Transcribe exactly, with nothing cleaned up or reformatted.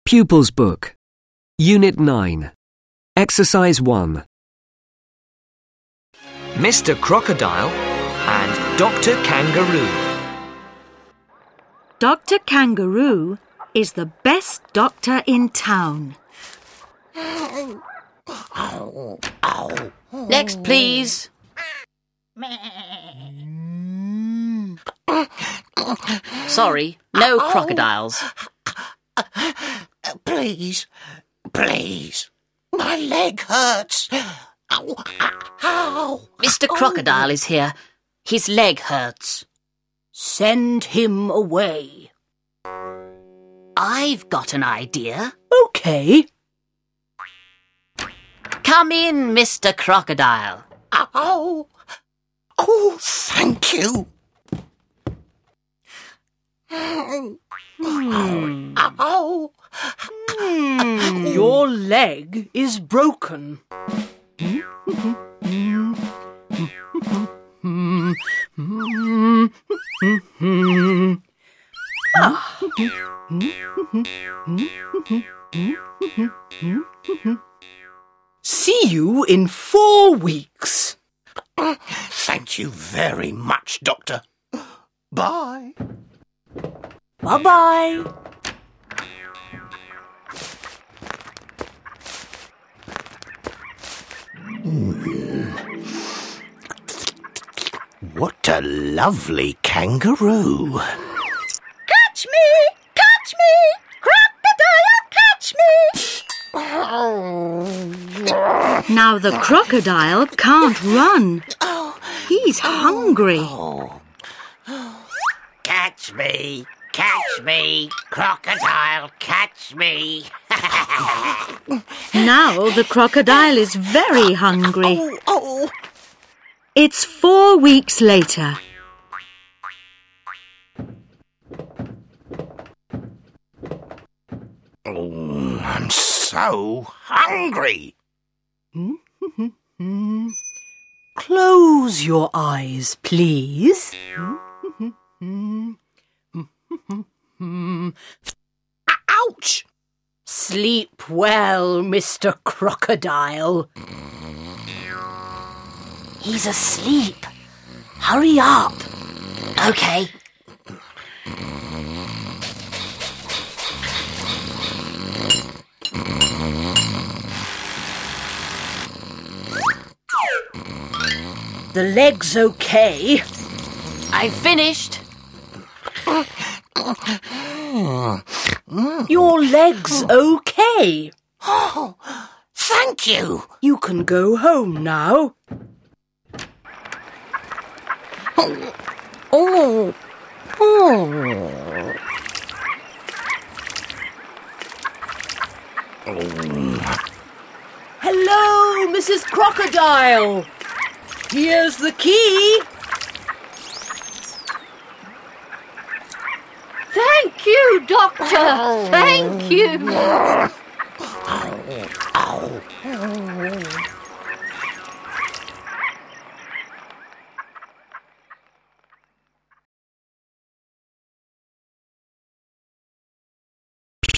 Pupils Book, Unit nine, Exercise one. Mister Crocodile and Doctor Kangaroo. Doctor Kangaroo is the best doctor in town. Next, please. Sorry, no crocodiles. Please, please. My leg hurts. Ow, ow. Mister Crocodile is here. His leg hurts. Send him away. I've got an idea. OK. Come in, Mister Crocodile. Ow. Oh, thank you. Hmm. Ow. Hmm. Your leg is broken. Ah. See you in four weeks. Thank you very much, Doctor. Bye. Bye-bye. What a lovely kangaroo. Catch me! Catch me! Crocodile, catch me! Now the crocodile can't run. He's hungry. Catch me! Catch me! Crocodile, catch me! Now the crocodile is very hungry. Oh, oh. It's four weeks later. Oh, I'm so hungry. Close your eyes, please. Ouch! Sleep well, Mister Crocodile. He's asleep. Hurry up. OK. The leg's OK. I've finished. Your leg's OK. Oh, thank you. You can go home now. Oh, oh, oh. Hello, Missus Crocodile. Here's the key. Thank you, Doctor. Thank you. Ow, ow.